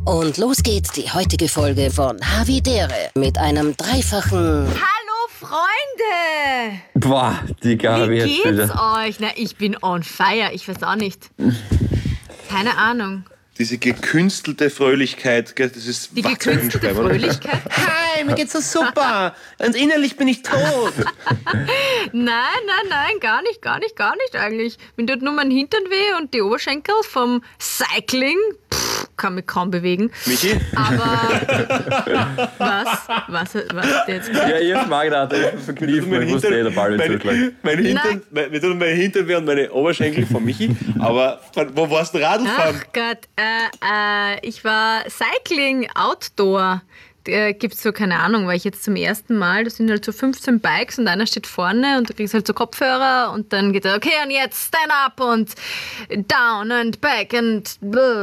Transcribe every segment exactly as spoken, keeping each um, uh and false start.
Und los geht die heutige Folge von Havidere mit einem dreifachen... Hallo Freunde! Boah, die Gabi Wie jetzt geht's wieder. euch? Na, ich bin on fire, ich weiß auch nicht. Keine Ahnung. Diese gekünstelte Fröhlichkeit, gell, das ist Die Wahnsinn gekünstelte beschreiben. Fröhlichkeit? Hi, mir geht's so super. Und innerlich bin ich tot. Nein, nein, nein, gar nicht, gar nicht, gar nicht eigentlich. Mir tut nur mein Hintern weh und die Oberschenkel vom Cycling. Pff, kann mich kaum bewegen. Michi? Aber was? Was, was hat der jetzt gesagt? Ja, ich hab's mal gedacht, ich hab verkniffen, ich wusste eh, der Ball wird zurücklegen. Mein Hintern, mein, mir tun meine Hintern weh und meine Oberschenkel von Michi. Aber wo warst du Radlfahren? Ach Gott, äh, äh, ich war Cycling Outdoor. Äh, gibt's so, keine Ahnung, weil ich jetzt zum ersten Mal, das sind halt so fünfzehn Bikes und einer steht vorne und du kriegst halt so Kopfhörer und dann geht er, okay, und jetzt stand up und down and back und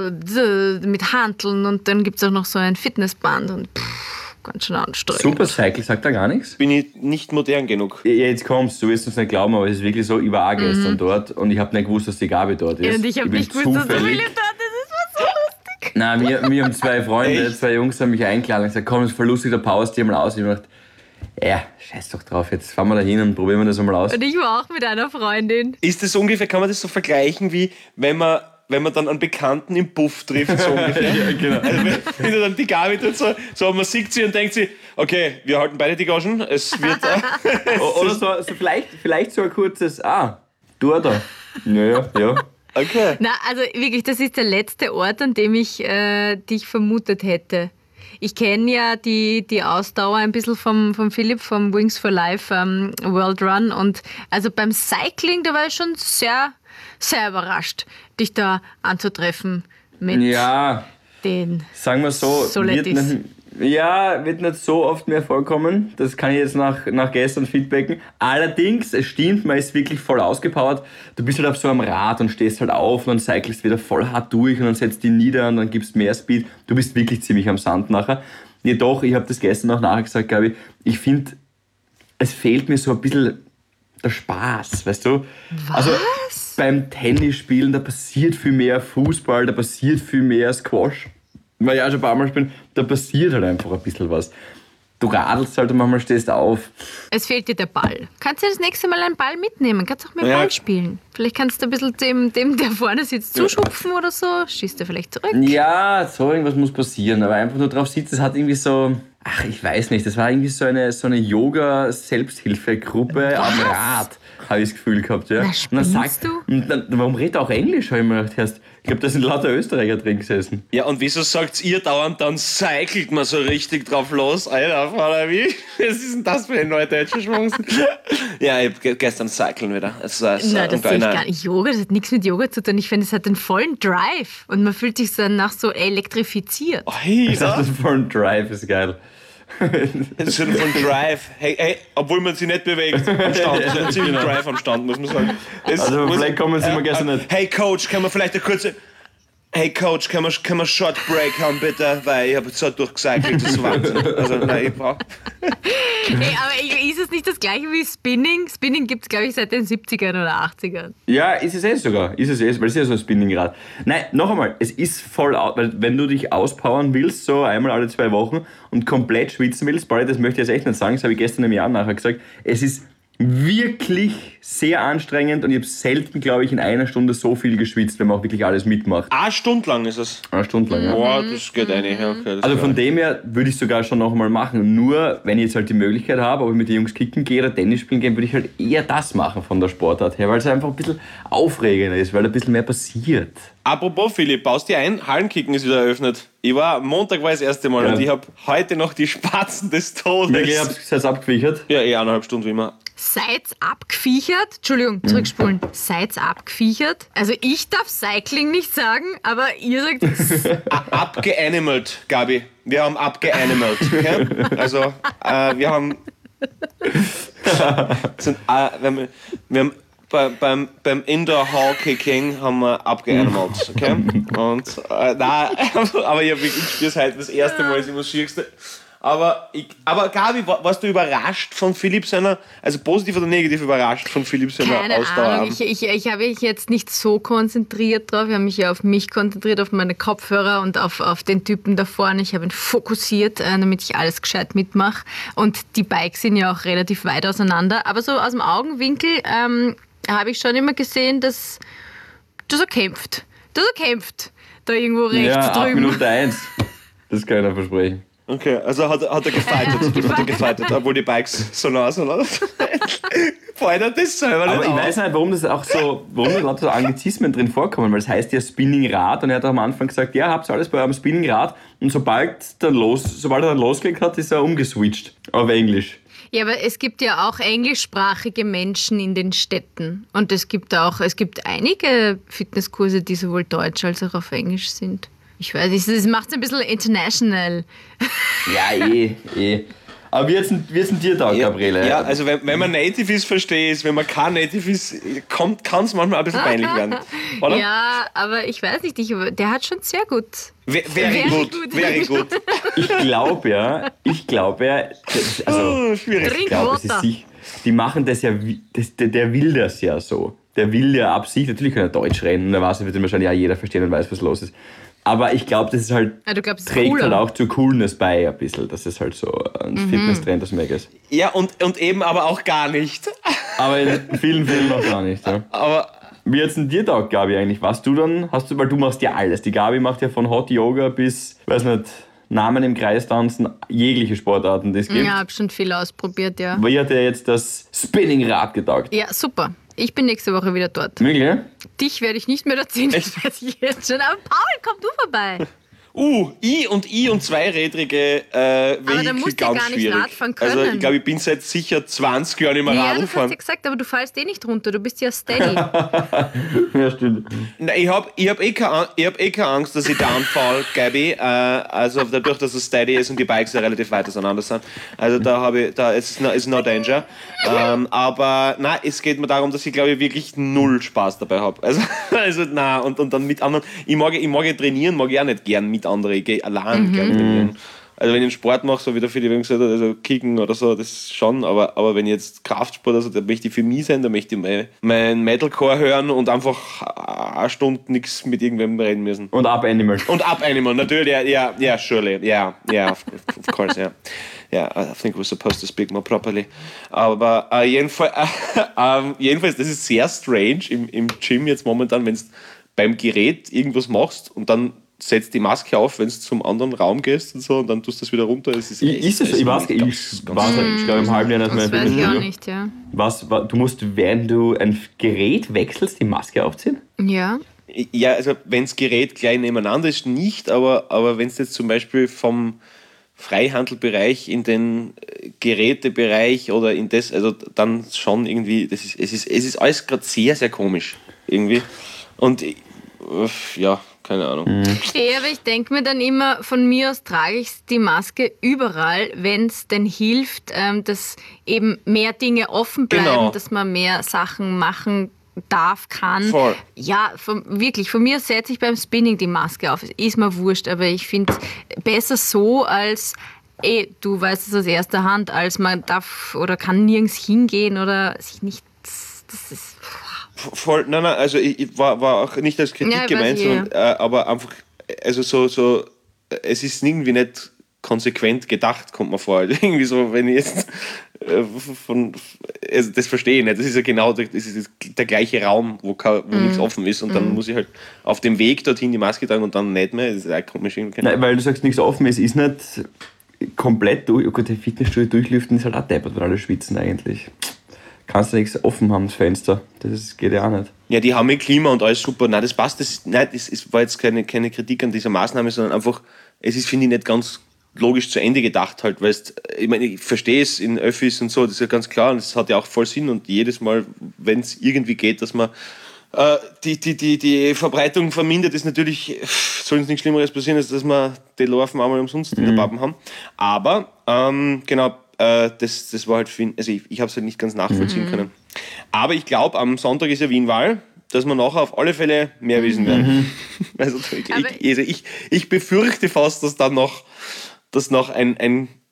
mit Hanteln und dann gibt's auch noch so ein Fitnessband und pff, ganz schön anstrengend. Supercycle, sagt da gar nichts? Bin ich nicht modern genug? Ja, jetzt kommst du, wirst es nicht glauben, aber es ist wirklich so, ich war auch gestern dort und ich habe nicht gewusst, dass die Gabi dort ist. Ja, und ich habe bin nicht gewusst, dass du zufällig- Philipp dort ist. Das war so lustig. Nein, wir, wir haben zwei Freunde, Echt? zwei Jungs haben mich eingeladen und gesagt, komm, das ist voll lustig, da pause dir mal aus. Ich hab mir gedacht, ja, scheiß doch drauf, jetzt fahren wir da hin und probieren wir das einmal aus. Und ich war auch mit einer Freundin. Ist das ungefähr, kann man das so vergleichen, wie wenn man, wenn man dann einen Bekannten im Puff trifft, so ungefähr? Ja, genau. Also wenn, wenn du dann die Gabi tut, so, so, man sieht sie und denkt sie, okay, wir halten beide die Gagen, es wird... Äh, O- Oder so, so vielleicht, vielleicht so ein kurzes, ah, du da. Naja, ja. okay. Na, also wirklich, das ist der letzte Ort, an dem ich äh, dich vermutet hätte. Ich kenne ja die, die Ausdauer ein bisschen vom, vom Philipp, vom Wings for Life ähm, World Run. Und also beim Cycling, da war ich schon sehr, sehr überrascht, dich da anzutreffen mit Ja, den sagen wir so, wird Solettis. nicht, ja, wird nicht so oft mehr vorkommen. Das kann ich jetzt nach, nach gestern feedbacken. Allerdings, es stimmt, man ist wirklich voll ausgepowert. Du bist halt auf so einem Rad und stehst halt auf und dann cyclest wieder voll hart durch und dann setzt die nieder und dann gibst mehr Speed. Du bist wirklich ziemlich am Sand nachher. Jedoch, ich habe das gestern auch nachher gesagt, glaube ich, ich finde, es fehlt mir so ein bisschen der Spaß, weißt du? Was? Also beim Tennisspielen, da passiert viel mehr, Fußball, da passiert viel mehr, Squash, weil ich auch schon ein paar Mal spiele, da passiert halt einfach ein bisschen was. Du radelst halt und manchmal stehst auf. Es fehlt dir der Ball. Kannst du das nächste Mal einen Ball mitnehmen? Kannst auch mit dem Ja. Ball spielen. Vielleicht kannst du ein bisschen dem, dem der vorne sitzt, zuschupfen oder so. Schießt er vielleicht zurück. Ja, so irgendwas muss passieren, aber einfach nur drauf sitzen, das hat irgendwie so, ach, ich weiß nicht, das war irgendwie so eine, so eine Yoga-Selbsthilfegruppe am Rad, habe ich das Gefühl gehabt, ja. Na, Und dann spinnst sagt, du? und dann, warum redet er auch Englisch, habe ich mir gedacht, erst. Ich glaube, da sind lauter Österreicher drin gesessen. Ja, und wieso sagt ihr dauernd, dann cycelt man so richtig drauf los? Alter, Vater, wie? Was ist denn das für eine neue deutsche Schwung? Ja, ich hab ge- gestern cyclen wieder. Es war, es Nein, war das sehe ich nein. gar nicht. Yoga, das hat nichts mit Yoga zu tun. Ich finde, es hat einen vollen Drive. Und man fühlt sich danach so elektrifiziert. Hey, Ich sag, ja. das voll ein Drive ist geil. Das ist schon von Drive. Hey, hey, obwohl man sich nicht bewegt am Stand. Das ist ein ziemlich Drive am Stand, muss man sagen. Das Also muss- vielleicht kommen sie äh, mir gestern äh, nicht. Hey Coach, kann man vielleicht eine kurze... Hey Coach, kann man, kann man Short Break haben, bitte? Weil ich habe jetzt so durchgecycelt, das ist Wahnsinn. Also, nein, ich brauch... Hey, aber ist es nicht das gleiche wie Spinning? Spinning gibt es, glaube ich, seit den siebzigern oder achtzigern. Ja, ist es eh sogar. Ist es eh, weil es ist ja so ein Spinningrad. Nein, noch einmal, es ist voll out, weil wenn du dich auspowern willst, so einmal alle zwei Wochen und komplett schwitzen willst, Barry, das möchte ich jetzt echt nicht sagen, das habe ich gestern im Jahr nachher gesagt, es ist wirklich sehr anstrengend und ich habe selten, glaube ich, in einer Stunde so viel geschwitzt, wenn man auch wirklich alles mitmacht. Eine Stunde lang ist es. Eine Stunde lang, ja. Boah, das geht eine. Ja, okay, das Also von geht dem her würde ich sogar schon noch einmal machen. Nur, wenn ich jetzt halt die Möglichkeit habe, ob ich mit den Jungs kicken gehe oder Tennis spielen gehe, würde ich halt eher das machen von der Sportart her, weil es einfach ein bisschen aufregender ist, weil ein bisschen mehr passiert. Apropos Philipp, baust dir ein, Hallenkicken ist wieder eröffnet. Ich war, Montag war das erste Mal Ja. und ich habe heute noch die Spatzen des Todes. Ich habe es jetzt abgewichert. Ja, eh eineinhalb Stunden wie immer. Seid's abgeviechert? Entschuldigung, zurückspulen. Seid's abgeviechert? Also ich darf Cycling nicht sagen, aber ihr sagt Abgeanimalt, Gabi. Wir haben abgeanimalt. Okay? Also, äh, wir haben. sind, äh, wir haben, wir haben bei, beim, beim Indoor Hall Kicking haben wir abgeanimalt. Okay? Und, äh, nein, aber ich, hab wirklich- ich spiele es heute das erste Mal, ist immer das Schwierigste. Aber, ich, aber Gabi, warst du überrascht von Philipp seiner, also positiv oder negativ überrascht von Philipp seiner Keine Ausdauer? Ahnung, ich, ich, ich habe mich jetzt nicht so konzentriert drauf. Ich habe mich ja auf mich konzentriert, auf meine Kopfhörer und auf, auf den Typen da vorne. Ich habe ihn fokussiert, äh, damit ich alles gescheit mitmache. Und die Bikes sind ja auch relativ weit auseinander. Aber so aus dem Augenwinkel ähm, habe ich schon immer gesehen, dass du so kämpft. Du so kämpft. Da irgendwo rechts ja, ab drüben. Minute eins. Das kann ich dir versprechen. Okay, also hat, hat er gefightet, hat er gefightet, obwohl die Bikes so nah sind. Fällt er das selber nicht Aber ich auf? weiß nicht, warum das auch so, warum da lauter so Anglizismen drin vorkommen, weil es heißt ja Spinningrad und er hat am Anfang gesagt, ja, habt ihr alles bei eurem Spinningrad und sobald, dann los, sobald er dann losgelegt hat, ist er umgeswitcht auf Englisch. Ja, aber es gibt ja auch englischsprachige Menschen in den Städten. Und es gibt auch, es gibt einige Fitnesskurse, die sowohl deutsch als auch auf Englisch sind. Ich weiß nicht, das macht es ein bisschen international. Ja, eh, eh. Aber wie ist denn dir da, Gabriele? Ja, also wenn, wenn man Native ist, verstehe ich es. Wenn man kein Native ist, kann es manchmal ein bisschen peinlich werden. Oder? Ja, aber ich weiß nicht, ich, der hat schon sehr gut. Very, very good, gut. very good. Ich glaube ja, ich glaube ja, also, Oh, schwierig. ich glaube, es ist sich, die machen das ja, wi- das, der, der will das ja so. Der will ja ab sich, natürlich kann er Deutsch reden, und der weiß, wird wahrscheinlich auch jeder verstehen und weiß, was los ist. Aber ich glaube, das ist halt, Ah, du glaubst, es ist trägt cooler. halt auch zur Coolness bei ein bisschen, dass es halt so ein Mhm. Fitness-Trend das mega ist. Ja, und, und eben aber auch gar nicht. Aber in vielen Fällen noch gar nicht. Ja. Aber Wie hat's denn dir taugt, Gabi, eigentlich? Warst du dann, hast du, weil du machst ja alles. Die Gabi macht ja von Hot Yoga bis, weiß nicht, Namen im Kreis tanzen, jegliche Sportarten, die es gibt. Ja, hab schon viel ausprobiert, ja. Wie hat dir jetzt das Spinningrad getaugt? Ja, super. Ich bin nächste Woche wieder dort. Wirklich, ja? Dich werde ich nicht mehr erzählen, das weiß ich jetzt schon. Aber Paul, komm du vorbei. Uh, I und I und zweirädrige äh, Vehikel dann musst du ganz gar nicht schwierig. Radfahren können. Also ich glaube, ich bin seit sicher zwanzig Jahren immer Ja, Radl das hast fahren. du gesagt, aber du fallst eh nicht runter. Du bist ja steady. Ja, stimmt. Nein, ich habe ich hab eh, keine- ich hab eh keine Angst, dass ich downfall, Gabi. Äh, also dadurch, dass es steady ist und die Bikes ja relativ weit auseinander sind. Also da habe ich, da ist no, ist no danger. Ähm, aber nein, es geht mir darum, dass ich glaube ich wirklich null Spaß dabei habe. Also, also nein, und, und dann mit anderen. Ich mag, ich mag ja trainieren, mag ich auch nicht gern mit anderen. Ich gehe allein gern trainieren. Also wenn ich einen Sport mache, so wie der Philipp gesagt hat, also Kicken oder so, das schon, aber, aber wenn ich jetzt Kraftsport, also da möchte ich für mich sein, da möchte ich mein, mein Metalcore hören und einfach eine Stunde nichts mit irgendwem reden müssen. Und Up Animal. Und Up Animal, natürlich, ja, ja, ja, surely, ja, ja, of, of course, ja. Ja, I think we're supposed to speak more properly. Aber äh, jedenfalls, äh, äh, jedenfalls, das ist sehr strange im, im Gym jetzt momentan, wenn du beim Gerät irgendwas machst und dann setzt die Maske auf, wenn du zum anderen Raum gehst und so und dann tust du das wieder runter. Das ist, Ich, ist es so? Ich weiß gar nicht, ich war halt, ich glaube im halben Jahr nicht mehr Das im weiß ich auch Fitnessstudio. nicht, ja. Was, wa- du musst, wenn du ein Gerät wechselst, die Maske aufziehen? Ja. Ja, also wenn das Gerät gleich nebeneinander ist, nicht, aber, aber wenn es jetzt zum Beispiel vom Freihandelbereich in den äh, Gerätebereich oder in das, also dann schon irgendwie, das ist, es, ist, es ist alles gerade sehr, sehr komisch irgendwie. Und äh, ja, keine Ahnung. Ja, aber ich denke mir dann immer, von mir aus trage ich die Maske überall, wenn es denn hilft, ähm, dass eben mehr Dinge offen bleiben, Genau. dass man mehr Sachen machen darf, kann. Voll. Ja, von, wirklich, von mir setze ich beim Spinning die Maske auf. Ist mir wurscht, aber ich finde es besser so, als eh, du weißt es aus erster Hand, als man darf oder kann nirgends hingehen oder sich nicht, das ist... Voll, nein, nein, also ich, ich war, war auch nicht als Kritik Ja, ich gemeint, weiß, sondern, äh, aber einfach, also so, so, es ist irgendwie nicht konsequent gedacht, kommt mir vor. Irgendwie so, wenn ich jetzt äh, von, also das verstehe ich nicht, das ist ja genau der, das ist der gleiche Raum, wo, kein, wo Mhm. nichts offen ist und dann muss ich halt auf dem Weg dorthin die Maske tragen und dann nicht mehr, das ist auch komisch. Irgendwie. Nein, weil du sagst, nichts offen ist, ist nicht komplett durch. Oh Gott, die Fitnessstudio durchlüften ist halt auch deppert, weil alle schwitzen eigentlich. Kannst du nichts offen haben, das Fenster. Das ist, geht ja auch nicht. Ja, die haben mit Klima und alles super. Nein, das passt. Das, nein, das, das war jetzt keine, keine Kritik an dieser Maßnahme, sondern einfach, es ist, finde ich, nicht ganz logisch zu Ende gedacht halt, weil es, ich meine, ich verstehe es in Öffis und so, das ist ja ganz klar und das hat ja auch voll Sinn und jedes Mal, wenn es irgendwie geht, dass man äh, die, die, die, die Verbreitung vermindert, ist natürlich, soll uns nichts Schlimmeres passieren, als dass wir die Larven einmal umsonst in der Pappen haben. Aber, ähm, genau, äh, das, das war halt, für, also ich, ich habe es halt nicht ganz nachvollziehen können. Aber ich glaube, am Sonntag ist ja Wienwahl, dass wir nachher auf alle Fälle mehr wissen werden. Also, ich, Aber- ich, also ich, ich befürchte fast, dass dann noch, dass noch ein, ein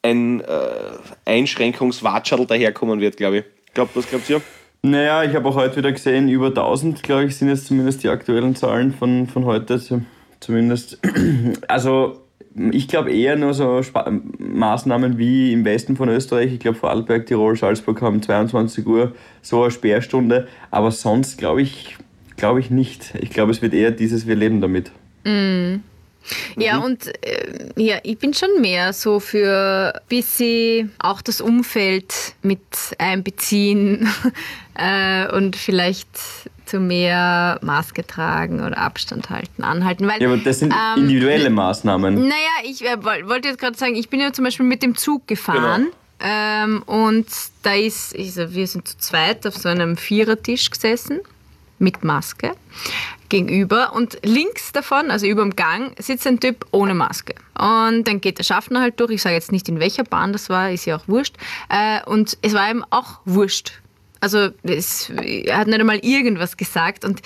ein äh, Einschränkungswatschadl daherkommen wird, glaube ich. Glaub, was glaubt ihr? Naja, ich habe auch heute wieder gesehen, über tausend, glaube ich, sind jetzt zumindest die aktuellen Zahlen von, von heute. Zumindest. Also, ich glaube eher nur so Sp- Maßnahmen wie im Westen von Österreich. Ich glaube, Vorarlberg, Tirol, Salzburg haben zweiundzwanzig Uhr so eine Sperrstunde. Aber sonst glaube ich, glaube ich nicht. Ich glaube, es wird eher dieses Wir leben damit. Mm. Ja, mhm. und äh, ja, ich bin schon mehr so für ein bisschen auch das Umfeld mit einbeziehen äh, und vielleicht zu mehr Maske tragen oder Abstand halten, anhalten. Weil, ja, aber das sind ähm, individuelle Maßnahmen. Naja, ich äh, wollte jetzt gerade sagen, ich bin ja zum Beispiel mit dem Zug gefahren. Genau. Ähm, und da ist, also wir sind zu zweit auf so einem Vierertisch gesessen mit Maske gegenüber und links davon, also über dem Gang, sitzt ein Typ ohne Maske. Und dann geht der Schaffner halt durch, ich sage jetzt nicht in welcher Bahn das war, ist ja auch wurscht. Äh, und es war ihm auch wurscht. Also es, er hat nicht einmal irgendwas gesagt und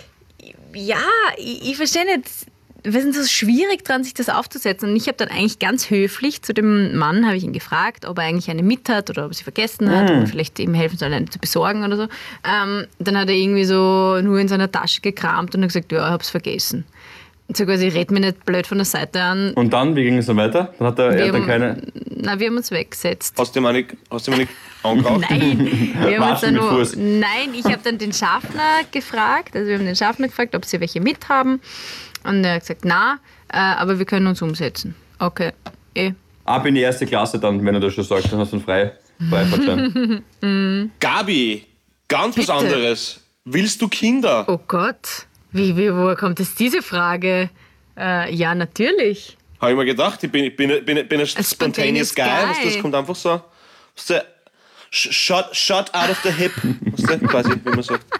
ja, ich, ich verstehe nicht, wir sind so schwierig dran, sich das aufzusetzen. Und ich habe dann eigentlich ganz höflich zu dem Mann, habe ich ihn gefragt, ob er eigentlich eine mit hat oder ob er sie vergessen hat, mm. oder vielleicht ihm helfen soll, eine zu besorgen oder so. Ähm, dann hat er irgendwie so nur in seiner Tasche gekramt und hat gesagt, ja, ich habe es vergessen. Und so quasi, red mir nicht blöd von der Seite an. Und dann, wie ging es dann weiter? Dann hat er, er hat dann keine... Na, wir haben uns weggesetzt. Hast du mal nicht, hast du mal nicht angeraucht? Nein, wir haben uns dann nur, Fuß? nein, ich habe dann den Schaffner gefragt, also wir haben den Schaffner gefragt, ob sie welche mit haben. Und er hat gesagt, na, äh, aber wir können uns umsetzen. Okay, eh. Ab in die erste Klasse dann, wenn er das schon sagt, dann hast du einen Frei, Freifahrtschein. Gabi, ganz was Bitte? anderes. Willst du Kinder? Oh Gott, wie, wie, woher kommt jetzt diese Frage? Äh, ja, natürlich. Habe ich mir gedacht, ich bin, ich bin, bin, bin ein spontaneous spontaneous guy. guy. Weißt du, das kommt einfach so, weißt du, shot, shot out of the hip, weißt du, quasi, wie man sagt.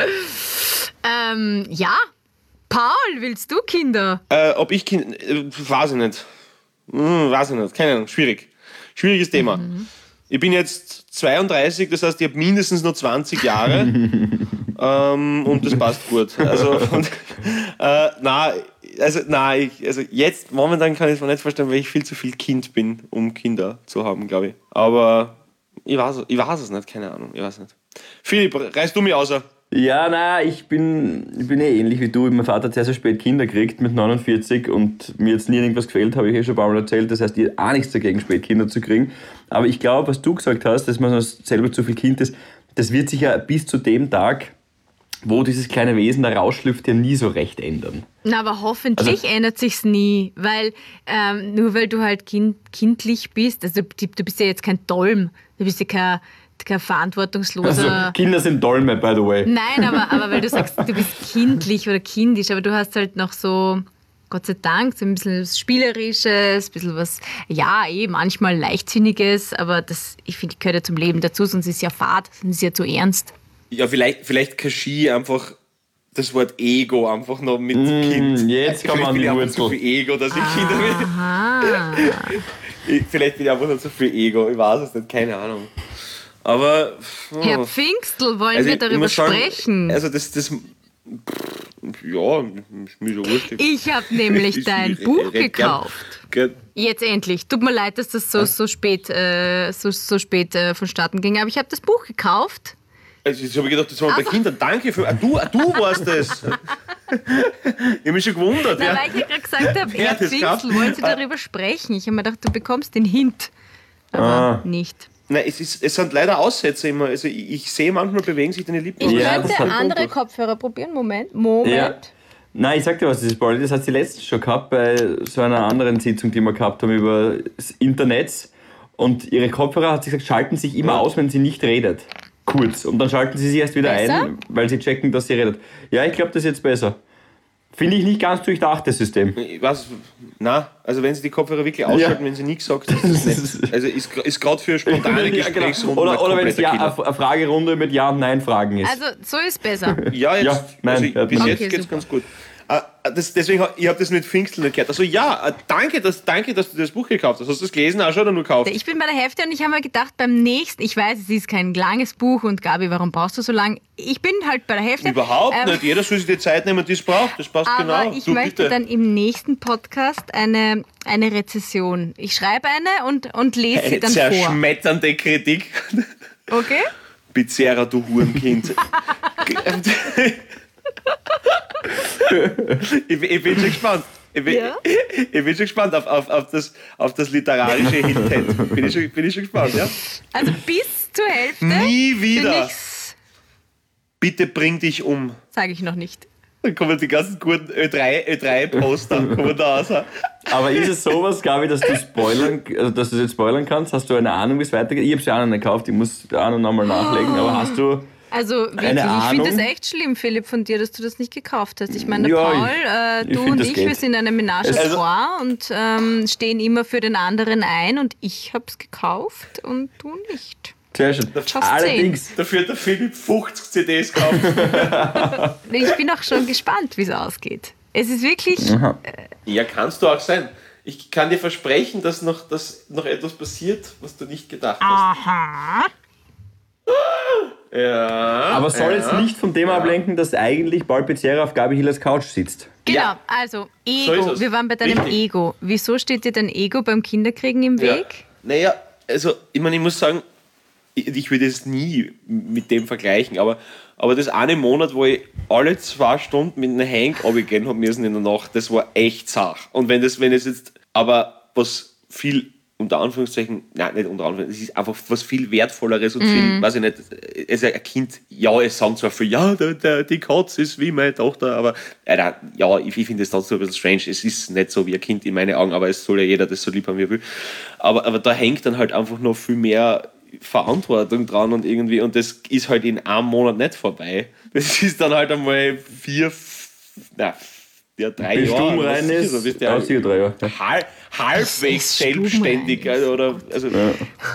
Ähm, ja. Paul, willst du Kinder? Äh, ob ich Kinder, äh, weiß ich nicht. Hm, weiß ich nicht, keine Ahnung, schwierig. Schwieriges Thema. Mhm. Ich bin jetzt zweiunddreißig, das heißt, ich habe mindestens noch zwanzig Jahre ähm, und das passt gut. Also, und, äh, nein, also, nein, ich, also jetzt, momentan kann ich es mir nicht vorstellen, weil ich viel zu viel Kind bin, um Kinder zu haben, glaube ich. Aber ich weiß, ich weiß es nicht, keine Ahnung, ich weiß nicht. Philipp, reißt du mich außer? Ja, nein, ich bin, ich bin eh ähnlich wie du. Mein Vater hat sehr, sehr spät Kinder gekriegt, mit neunundvierzig, und mir jetzt nie irgendwas gefehlt, habe ich eh schon ein paar Mal erzählt. Das heißt, ich habe auch nichts dagegen, spät Kinder zu kriegen. Aber ich glaube, was du gesagt hast, dass man selber zu viel Kind ist, das wird sich ja bis zu dem Tag, wo dieses kleine Wesen da rausschlüpft, ja nie so recht ändern. Na, aber hoffentlich also, ändert sich's nie, weil ähm, nur weil du halt kind, kindlich bist, also du bist ja jetzt kein Dolm, du bist ja kein kein verantwortungsloser... Also Kinder sind Dolme, by the way. Nein, aber, aber weil du sagst, du bist kindlich oder kindisch, aber du hast halt noch so, Gott sei Dank, so ein bisschen was Spielerisches, ein bisschen was, ja, eh, manchmal Leichtsinniges, aber das, ich finde, gehört ja zum Leben dazu, sonst ist es ja fad, sonst ist es ja zu ernst. Ja, vielleicht, vielleicht kaschiere ich einfach das Wort Ego einfach noch mit mm, Kind. Jetzt kann man die Wurzel. Zu viel Ego, dass ich Kinder will. Vielleicht bin ich einfach noch zu viel Ego, ich weiß es nicht, keine Ahnung. Aber... Oh. Herr Pfingstl, wollen also wir darüber sagen, sprechen? Also das... das ja, ist mir so wurscht. Ich habe nämlich ich, dein ich, Buch ich, gekauft. Gern. Jetzt endlich. Tut mir leid, dass das so, so spät, äh, so, so spät äh, vonstatten ging, aber ich habe das Buch gekauft. Also jetzt habe ich gedacht, das waren also, bei Kindern. Danke für... Ah, du, ah, du warst das. Ich habe mich schon gewundert. Na, ja. Weil ich ja gerade gesagt habe, Herr Pfingstl, wollen Sie darüber sprechen? Ich habe mir gedacht, du bekommst den Hint. Aber ah. nicht. Nein, es, ist, es sind leider Aussätze immer. Also ich, ich sehe, manchmal bewegen sich deine Lippen. Ich ja, könnte andere Kopfhörer probieren. Moment, Moment. Ja. Nein, ich sag dir was, das ist Paul. Das hat sie letztens schon gehabt bei so einer anderen Sitzung, die wir gehabt haben über das Internet. Und ihre Kopfhörer, hat sie gesagt, schalten sich immer ja. aus, wenn sie nicht redet. Kurz. Und dann schalten sie sich erst wieder besser? ein, weil sie checken, dass sie redet. Ja, ich glaube, das ist jetzt besser. Finde ich nicht ganz durchdachtes System. Ich weiß, nein, also wenn sie die Kopfhörer wirklich ausschalten, ja. wenn sie nichts sagt, ist das nicht. Also ist, ist gerade für spontane Gesprächsrunden. Oder, oder wenn es ja eine Fragerunde mit Ja- und Nein-Fragen ist. Also so ist besser. Ja, jetzt, ja, nein, also ja, bis nein. jetzt okay, geht es ganz gut. äh, das, deswegen, ich habe das mit Pfingsten nicht gehört. Also ja, äh, danke dass, danke, dass du das Buch gekauft hast. Hast du das gelesen auch schon oder nur gekauft? Ich bin bei der Hälfte und ich habe mir gedacht, beim nächsten, ich weiß, es ist kein langes Buch und Gabi, warum brauchst du so lang? Ich bin halt bei der Hälfte. Überhaupt ähm, nicht. Jeder soll sich die Zeit nehmen, die es braucht. Das passt aber genau. ich Du, möchte bitte. dann im nächsten Podcast eine, eine Rezession. Ich schreibe eine und, und lese sie Eine dann vor. zerschmetternde Kritik. Okay? Bizarrer, du Hurenkind. ich, ich bin schon gespannt. Ich bin, Ja? ich, ich bin schon gespannt auf, auf, auf, das, auf das literarische Hintent. Bin ich schon, bin ich schon gespannt, ja? Also bis zur Hälfte. Nie Bin wieder. ich's, Bitte bring dich um. sage ich noch nicht. Dann kommen die ganzen guten Ö drei, Ö drei Poster kommen da raus. Aber ist es sowas, Gabi, dass du spoilern, also dass du jetzt spoilern kannst? Hast du eine Ahnung, wie es weitergeht? Ich habe sie auch noch nicht gekauft, ich muss auch noch nochmal nachlegen, aber hast du... Also wirklich, Eine ich finde Ahnung? das echt schlimm, Philipp, von dir, dass du das nicht gekauft hast. Ich meine, der Ja, Paul, ich- äh, ich du find, und das ich, geht. wir sind eine Ménage à Also- trois und ähm, stehen immer für den anderen ein und ich habe es gekauft und du nicht. Sehr schön. Just Allerdings, Dafür hat der Philipp fünfzig C Ds gekauft. Ich bin auch schon gespannt, wie es ausgeht. Es ist wirklich, Ja, kannst du auch sein. Ich kann dir versprechen, dass noch, dass noch etwas passiert, was du nicht gedacht hast. aha, Ja. aber soll jetzt nicht vom Thema ablenken, dass eigentlich Paul Pizzerra auf Gabi Hillers Couch sitzt. genau, Ja. also So ist Ego, es. wir waren bei deinem Richtig. Ego. Wieso steht dir dein Ego beim Kinderkriegen im Ja. Weg? Naja, also ich meine, ich muss sagen, ich, ich würde es nie mit dem vergleichen, aber, aber das eine Monat, wo ich alle zwei Stunden mit einem Hank runtergehen habe müssen in der Nacht, das war echt zart. Und wenn das, wenn es jetzt, aber was viel unter Anführungszeichen, nein, nicht unter Anführungszeichen, es ist einfach was viel Wertvolleres und viel, weiß ich nicht, es ist ein Kind, ja, es sagen zwar viel, ja, der, der, die Katze ist wie meine Tochter, aber äh, nein, ja, ich, ich finde es trotzdem ein bisschen strange, es ist nicht so wie ein Kind in meinen Augen, aber es soll ja jeder das so lieb haben, wie er will. Aber, aber da hängt dann halt einfach noch viel mehr Verantwortung dran und irgendwie, und das ist halt in einem Monat nicht vorbei. Das ist dann halt einmal vier, f- na, ja, drei Bis Jahre. Stumm rein was ist, so, bis ja, der sicher drei Jahre. halb, halbwegs ist Stumm selbstständig. rein. Also, oder, also, ja,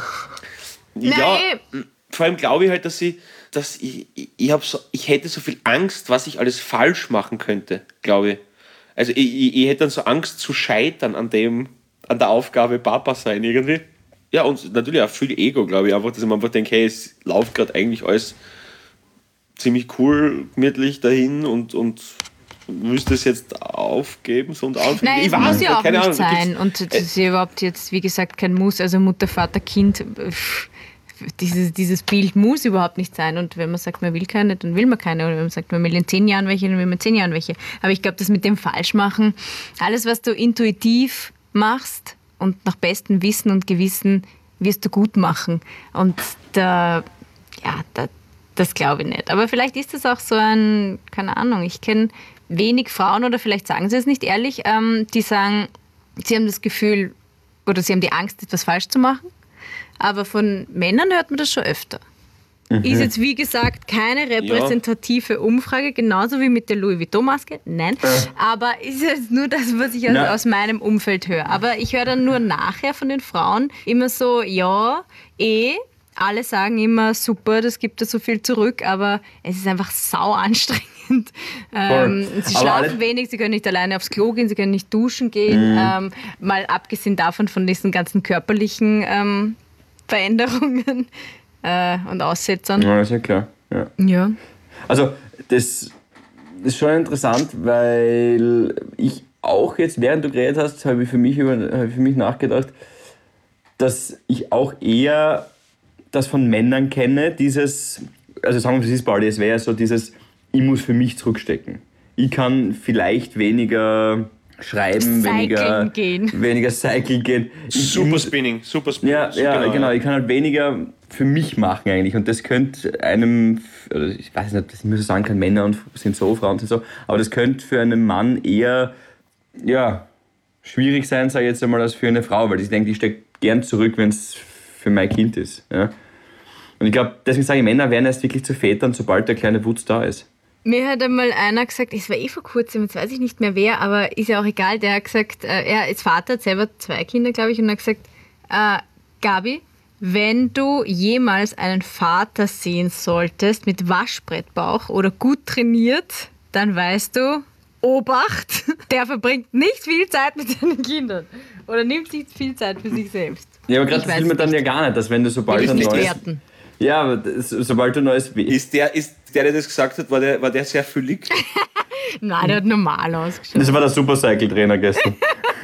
Nein. vor allem glaube ich halt, dass ich, dass ich, ich, ich, hab so, ich hätte so viel Angst, was ich alles falsch machen könnte, glaube ich. Also ich, ich, ich hätte dann so Angst zu scheitern an dem, an der Aufgabe Papa sein irgendwie. Ja, und natürlich auch viel Ego, glaube ich, einfach, dass ich mir einfach denke, hey, es läuft gerade eigentlich alles ziemlich cool, gemütlich dahin und, und müsste es jetzt aufgeben, so und aufgeben. Nein, Ich es weiß muss ja auch keine nicht Ahnung, da gibt's- sein. Und das ist ja überhaupt jetzt, wie gesagt, kein Muss. Also Mutter, Vater, Kind, pff, dieses, dieses Bild muss überhaupt nicht sein. Und wenn man sagt, man will keine, dann will man keine. Oder wenn man sagt, man will in zehn Jahren welche, dann will man in zehn Jahren welche. Aber ich glaube, das mit dem Falschmachen, alles, was du intuitiv machst und nach bestem Wissen und Gewissen wirst du gut machen. Und da, ja, da, das glaube ich nicht. Aber vielleicht ist das auch so ein, keine Ahnung, ich kenne wenig Frauen, oder vielleicht sagen sie es nicht ehrlich, ähm, die sagen, sie haben das Gefühl oder sie haben die Angst, etwas falsch zu machen. Aber von Männern hört man das schon öfter. Ist jetzt, wie gesagt, keine repräsentative Umfrage, genauso wie mit der Louis Vuitton-Maske. Nein. Aber ist jetzt nur das, was ich also Na. aus meinem Umfeld höre. Aber ich höre dann nur nachher von den Frauen immer so, ja, eh, alle sagen immer, super, das gibt ja so viel zurück, aber es ist einfach sau anstrengend. Ähm, sie Aber schlafen alle- wenig, sie können nicht alleine aufs Klo gehen, sie können nicht duschen gehen. Ähm, mal abgesehen davon von diesen ganzen körperlichen ähm, Veränderungen äh, und Aussetzern. Ja, ist ja klar. Ja. Ja. Also, das ist schon interessant, weil ich auch jetzt, während du geredet hast, habe ich für mich, über, habe ich für mich nachgedacht, dass ich auch eher das von Männern kenne, dieses, also sagen wir, das ist Pauli, es wäre ja so dieses, ich muss für mich zurückstecken. Ich kann vielleicht weniger schreiben, Cycling weniger gehen. weniger Cycling gehen. Ich- ich Super muss- Spinning, super Spinning. ja, ja, genau. Ich kann halt weniger für mich machen eigentlich. Und das könnte einem, oder ich weiß nicht, ich muss sagen kann, Männer und sind so, Frauen sind so, aber das könnte für einen Mann eher, ja, schwierig sein, sage ich jetzt einmal, als für eine Frau, weil ich denke, ich stecke gern zurück, wenn es für mein Kind ist. Ja. Und ich glaube, deswegen sage ich, Männer werden erst wirklich zu Vätern, sobald der kleine Wutz da ist. Mir hat einmal einer gesagt, es war eh vor kurzem, jetzt weiß ich nicht mehr wer, aber ist ja auch egal, der hat gesagt, äh, er ist Vater, hat selber zwei Kinder, glaube ich, und hat gesagt, äh, Gabi, wenn du jemals einen Vater sehen solltest mit Waschbrettbauch oder gut trainiert, dann weißt du, Obacht, der verbringt nicht viel Zeit mit seinen Kindern. Oder nimmt sich viel Zeit für sich selbst. Ja, aber gerade Ich das weiß will man dann nicht. ja gar nicht, dass wenn du sobald Will ich ein nicht neues... werten. Ja, aber das, sobald du ein neues... Ist der, ist der, der das gesagt hat, war der, war der sehr füllig? Nein, der hat normal ausgeschaut. Das war der Supercycle-Trainer gestern.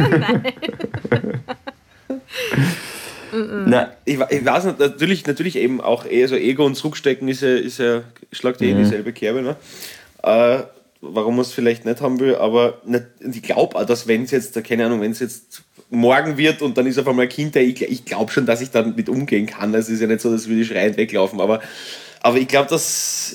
Nein. Ich, we- ich weiß nicht, natürlich, natürlich eben auch eher so Ego und Zurückstecken ist ja, ist ja schlagt ja eh in dieselbe Kerbe, ne? Äh, warum man es vielleicht nicht haben will, aber nicht, ich glaube auch, dass wenn es jetzt, keine Ahnung, wenn es jetzt morgen wird und dann ist auf einmal ein Kind da, ich, ich glaube schon, dass ich dann mit umgehen kann. Es ist ja nicht so, dass wir die schreiend weglaufen, aber, aber ich glaube, dass...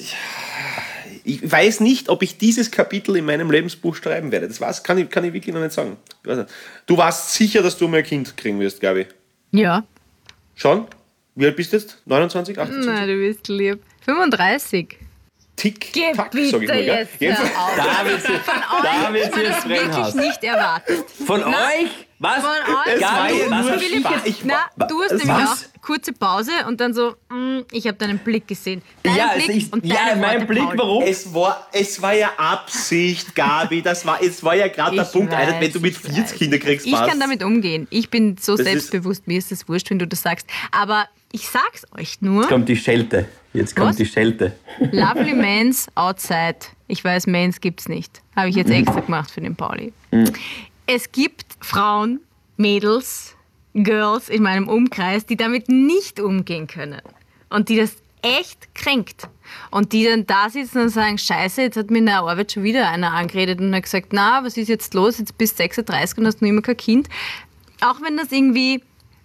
Ich weiß nicht, ob ich dieses Kapitel in meinem Lebensbuch schreiben werde. Das war's, kann ich, kann ich wirklich noch nicht sagen. Ich weiß nicht. Du warst sicher, dass du mal ein Kind kriegen wirst, Gabi. Ja. Schon? Wie alt bist du jetzt? neunundzwanzig, achtundzwanzig? Na, du bist lieb. fünfunddreißig. Tick, Geh tack, bitte sag ich mal. Gell? jetzt Jetzt, hör auf. Da wird sie, da wird sie jetzt Wirklich Brennhaus. nicht erwartet. Von euch? Was? Von euch? Es war ja du, nur Philipp, Spaß. jetzt, na, du hast Was? nämlich auch kurze Pause und dann so, mm, ich habe deinen Blick gesehen. Dein Ja, Blick also ich, und ja, deine mein Worte, Blick, Paul. warum? es, war, es war ja Absicht, Gabi. Das war, es war ja gerade der Ich Punkt, Alter, wenn weiß, du mit ich vierzig weiß. Kinder kriegst, Ich passt. kann damit umgehen. Ich bin so Das ist- selbstbewusst, mir ist das wurscht, wenn du das sagst. Aber ich sag's euch nur, Jetzt kommt die Schelte. Jetzt kommt Was? die Schelte. lovely mans outside. Ich weiß, Mans gibt's nicht. Habe ich jetzt extra gemacht für den Pauli. Es gibt Frauen, Mädels, Girls in meinem Umkreis, die damit nicht umgehen können. Und die das echt kränkt. Und die dann da sitzen und sagen, scheiße, jetzt hat mir in der Arbeit schon wieder einer angeredet und hat gesagt, na, was ist jetzt los? Jetzt bist du sechsunddreißig und hast noch immer kein Kind. Auch wenn das irgendwie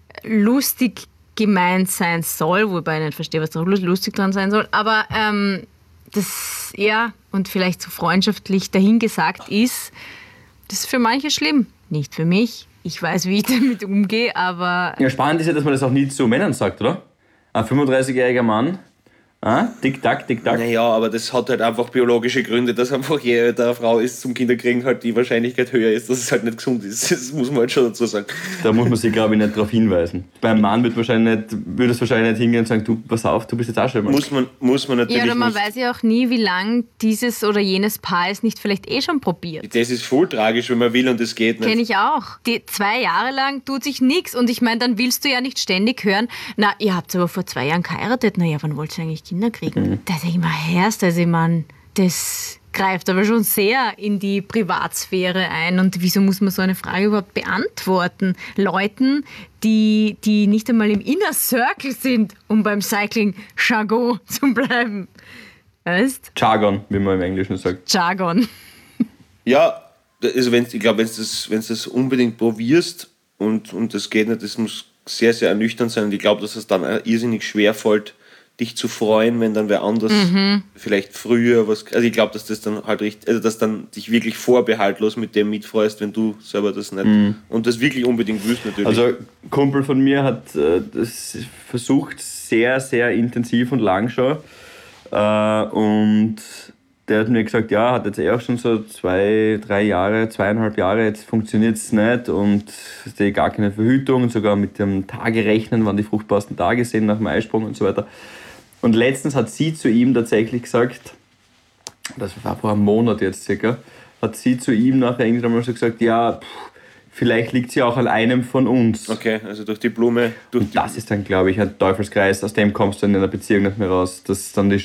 lustig gemeint sein soll, wobei ich nicht verstehe, was da lustig dran sein soll, aber ähm, das, ja, und vielleicht so freundschaftlich dahingesagt ist, das ist für manche schlimm. Nicht für mich. Ich weiß, wie ich damit umgehe, aber Ja, spannend ist ja, dass man das auch nie zu Männern sagt, oder? Ein fünfunddreißigjähriger Mann, ah, tick-tack, tick-tack. Naja, aber das hat halt einfach biologische Gründe, dass einfach je älter eine Frau ist zum Kinderkriegen, halt die Wahrscheinlichkeit höher ist, dass es halt nicht gesund ist. Das muss man halt schon dazu sagen. Da muss man sich, glaube ich, nicht darauf hinweisen. Beim Mann wird wahrscheinlich nicht, würde es wahrscheinlich nicht hingehen und sagen, du, pass auf, du bist jetzt auch schon mal. Muss man, muss man natürlich ja, oder man nicht. weiß ja auch nie, wie lang dieses oder jenes Paar es nicht vielleicht eh schon probiert. Das ist voll tragisch, wenn man will und es geht nicht. Kenne ich auch. Die zwei Jahre lang tut sich nichts. Und ich meine, dann willst du ja nicht ständig hören, na, ihr habt aber vor zwei Jahren geheiratet. Na ja, wann wollt ihr eigentlich Kinder kriegen? Mhm. Da denke ich mal, herrst, also ich meine, das greift aber schon sehr in die Privatsphäre ein. Und wieso muss man so eine Frage überhaupt beantworten? Leuten, die, die nicht einmal im Inner Circle sind, um beim Cycling-Jargon zu bleiben. Weißt? Jargon, wie man im Englischen sagt. Jargon. Ja, also wenn, ich glaube, wenn du das, wenn's das unbedingt probierst und, und das geht nicht, das muss sehr, sehr ernüchternd sein. Und ich glaube, dass es dann auch irrsinnig schwer fällt, dich zu freuen, wenn dann wer anders vielleicht früher was. Also ich glaube, dass das dann halt richtig, also dass dann dich wirklich vorbehaltlos mit dem mitfreust, wenn du selber das nicht und das wirklich unbedingt willst natürlich. Also ein Kumpel von mir hat äh, das versucht sehr, sehr intensiv und lang schon. Äh, und der hat mir gesagt, ja, hat jetzt eh auch schon so zwei, drei Jahre, zweieinhalb Jahre, jetzt funktioniert es nicht und es ist gar keine Verhütung, sogar mit dem Tagerechnen, wann die fruchtbarsten Tage sind nach dem Eisprung und so weiter. Und letztens hat sie zu ihm tatsächlich gesagt, das war vor einem Monat jetzt circa, hat sie zu ihm nachher irgendwann mal so gesagt, ja, pff, vielleicht liegt sie auch an einem von uns. okay, also durch die Blume, durch Und das ist dann, glaube ich, ein Teufelskreis, aus dem kommst du in einer Beziehung nicht mehr raus, dass dann die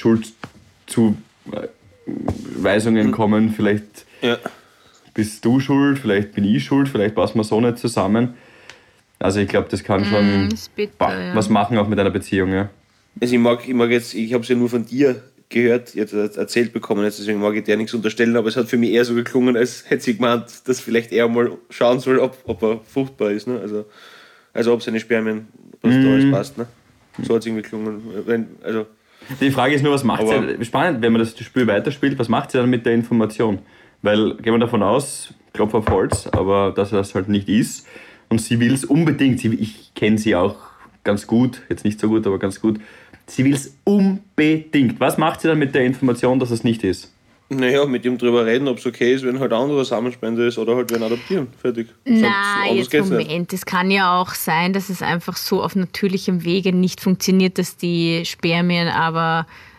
Schuldzuweisungen kommen, vielleicht die, ja. bist du schuld, vielleicht bin ich schuld, vielleicht passen wir so nicht zusammen. Also ich glaube, das kann schon ist bitter, bah, ja. was machen auch mit einer Beziehung, ja. Also ich mag, ich mag jetzt, ich habe es ja nur von dir gehört, jetzt erzählt bekommen, jetzt, deswegen mag ich dir nichts unterstellen, aber es hat für mich eher so geklungen, als hätte sie gemeint, dass vielleicht er mal schauen soll, ob, ob er fruchtbar ist, ne? Also, also ob seine Spermien, was da alles passt, ne? So hat es irgendwie geklungen. Wenn, also, Die Frage ist nur, was macht Aber- sie? Spannend, wenn man das Spiel weiterspielt, was macht sie dann mit der Information? Weil, gehen wir davon aus, Klopf auf Holz, aber dass das halt nicht ist. Und sie will es unbedingt, sie, ich kenne sie auch ganz gut, jetzt nicht so gut, aber ganz gut. Sie will es unbedingt. Was macht sie dann mit der Information, dass es nicht ist? naja, mit ihm drüber reden, ob es okay ist, wenn halt ein anderer Samenspender ist oder halt wen adoptieren. Fertig. Sonst- Na, anders jetzt geht's nicht. Moment. Es kann ja auch sein, dass es einfach so auf natürlichem Wege nicht funktioniert, dass die Spermien aber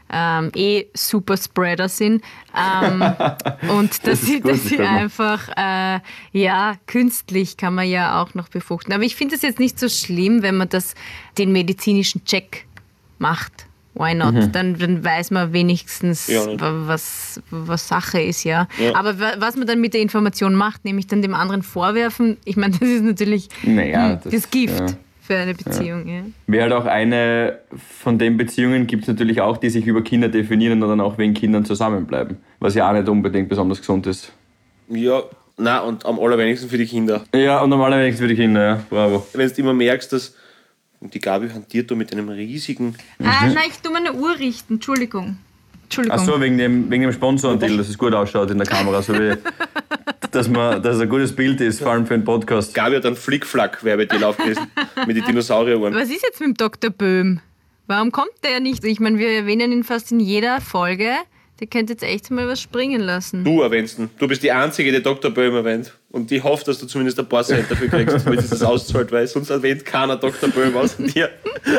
ähm, eh Superspreader sind. Ähm, und dass Das ist sie, gut, dass das sie kann man. einfach, äh, ja, künstlich kann man ja auch noch befruchten. Aber ich finde es jetzt nicht so schlimm, wenn man das, den medizinischen Check macht. Why not? Mhm. Dann, dann weiß man wenigstens, Ja, ne? wa- was, was Sache ist, ja. Ja. Aber wa- was man dann mit der Information macht, nämlich dann dem anderen vorwerfen, ich meine, das ist natürlich Naja, hm, das- das Gift ja. für eine Beziehung. Ja. Wäre halt auch eine von den Beziehungen, gibt es natürlich auch, die sich über Kinder definieren und dann auch wegen Kindern zusammenbleiben. Was ja auch nicht unbedingt besonders gesund ist. Ja, na und am allerwenigsten für die Kinder. Ja, und normalerweise für die Kinder, ja. Bravo. Wenn du immer merkst, dass die Gabi hantiert da mit einem riesigen... Ah, nein, ich tu meine Uhr richten. Entschuldigung. Entschuldigung. Ach so, wegen dem, wegen dem Sponsor-Deal, dass es gut ausschaut in der Kamera, so wie, dass, man, dass es ein gutes Bild ist, vor allem für einen Podcast. Gabi hat einen Flickflack-Werbedeal aufgelesen mit den Dinosaurieruhren. Was ist jetzt mit dem Doktor Böhm? Warum kommt der nicht? Ich meine, wir erwähnen ihn fast in jeder Folge. Der könnte jetzt echt mal was springen lassen. Du erwähnst ihn. Du bist die Einzige, die Doktor Böhm erwähnt. Und ich hoffe, dass du zumindest ein paar Cent dafür kriegst, damit es das auszahlt, weil sonst erwähnt keiner Doktor Böhm außer dir.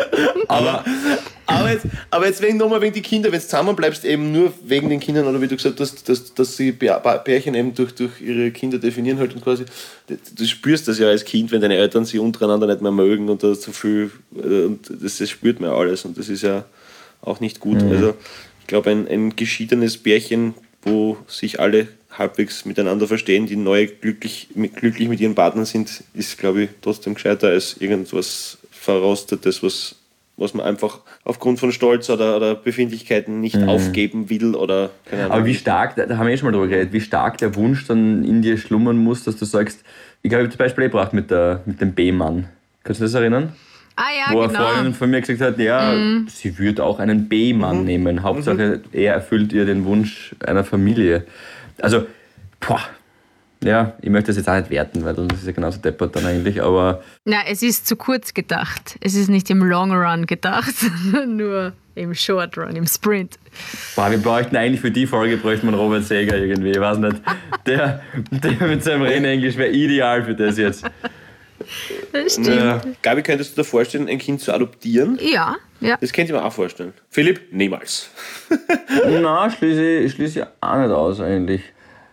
Aber, aber, jetzt, aber jetzt wegen nochmal wegen die Kinder, wenn du zusammenbleibst, eben nur wegen den Kindern, oder wie du gesagt hast, dass, dass sie Pärchen eben durch, durch ihre Kinder definieren halt und quasi, du spürst das ja als Kind, wenn deine Eltern sich untereinander nicht mehr mögen und da zu viel, und das, das spürt man ja alles und das ist ja auch nicht gut. Mhm. Also ich glaube, ein, ein geschiedenes Pärchen, wo sich alle halbwegs miteinander verstehen, die neu glücklich, mit, glücklich mit ihren Partnern sind, ist, glaube ich, trotzdem gescheiter als irgendwas Verrostetes, was, was man einfach aufgrund von Stolz oder, oder Befindlichkeiten nicht Mhm. aufgeben will oder keine Ahnung. Aber wie stark, da haben wir eh schon mal drüber geredet, wie stark der Wunsch dann in dir schlummern muss, dass du sagst, ich glaube, ich habe das Beispiel eh gebracht mit, der, mit dem B-Mann. Kannst du das erinnern? Ah ja, Wo eine genau. Freundin von mir gesagt hat, ja, sie würde auch einen B-Mann nehmen. Hauptsache, er erfüllt ihr den Wunsch einer Familie. Also, boah, ja, ich möchte das jetzt auch nicht werten, weil das ist ja genauso deppert dann eigentlich, aber Na, es ist zu kurz gedacht. Es ist nicht im Long Run gedacht, sondern nur im Short Run, im Sprint. boah, wir bräuchten eigentlich für die Folge bräuchten wir einen Robert Seger irgendwie, ich weiß nicht. Der, der mit seinem Rennenglisch wäre ideal für das jetzt. Das stimmt. Ja. Gabi, könntest du dir vorstellen, ein Kind zu adoptieren? Ja, ja. Das könnte ich mir auch vorstellen. Philipp? Niemals. Na, schließe ich, schließe ich auch nicht aus eigentlich.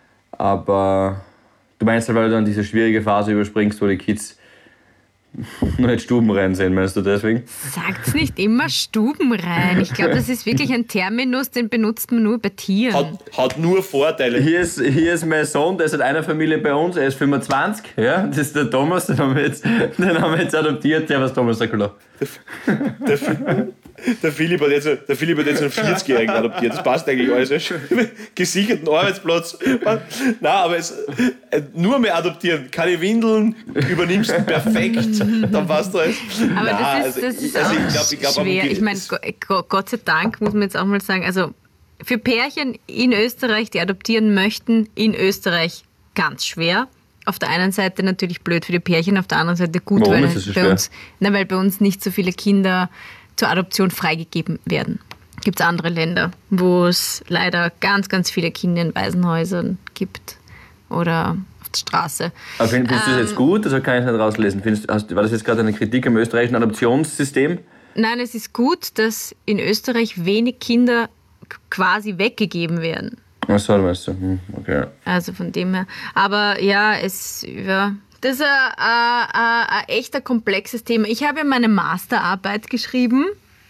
Aber du meinst halt, weil du dann diese schwierige Phase überspringst, wo die Kids noch nicht stubenrein sind, meinst du deswegen? Sagt's nicht immer stubenrein. Ich glaube, das ist wirklich ein Terminus, den benutzt man nur bei Tieren. Hat, hat nur Vorteile. Hier ist, hier ist mein Sohn, der ist in einer Familie bei uns, er ist fünfundzwanzig, ja, das ist der Thomas, den haben wir jetzt, den haben wir jetzt adoptiert. Ja, was Thomas sagt, hallo. Der, der, Philipp hat jetzt, der Philipp hat jetzt einen vierzigjährigen adoptiert. Das passt eigentlich alles. Gesicherten Arbeitsplatz. Nein, aber es, nur mehr adoptieren. Keine Windeln, übernimmst du perfekt. Dann passt alles. Aber Nein, das ist, das also, ist also auch ich glaub, ich glaub, schwer. aber- Ich meine, Go- Gott sei Dank muss man jetzt auch mal sagen, also für Pärchen in Österreich, die adoptieren möchten, in Österreich ganz schwer. Auf der einen Seite natürlich blöd für die Pärchen, auf der anderen Seite gut, Warum weil, ist das so bei schwer? uns, na, weil bei uns nicht so viele Kinder zur Adoption freigegeben werden. Gibt es andere Länder, wo es leider ganz, ganz viele Kinder in Waisenhäusern gibt oder auf der Straße. Aber find- findest du das jetzt gut? Also kann ich nicht rauslesen. Findest, hast, war das jetzt gerade eine Kritik am österreichischen Adoptionssystem? Nein, es ist gut, dass in Österreich wenig Kinder k- quasi weggegeben werden. Ach so, weißt du. Hm, okay. Also von dem her. Aber ja, es, ja, das ist ein, ein, ein, ein echter komplexes Thema. Ich habe ja meine Masterarbeit geschrieben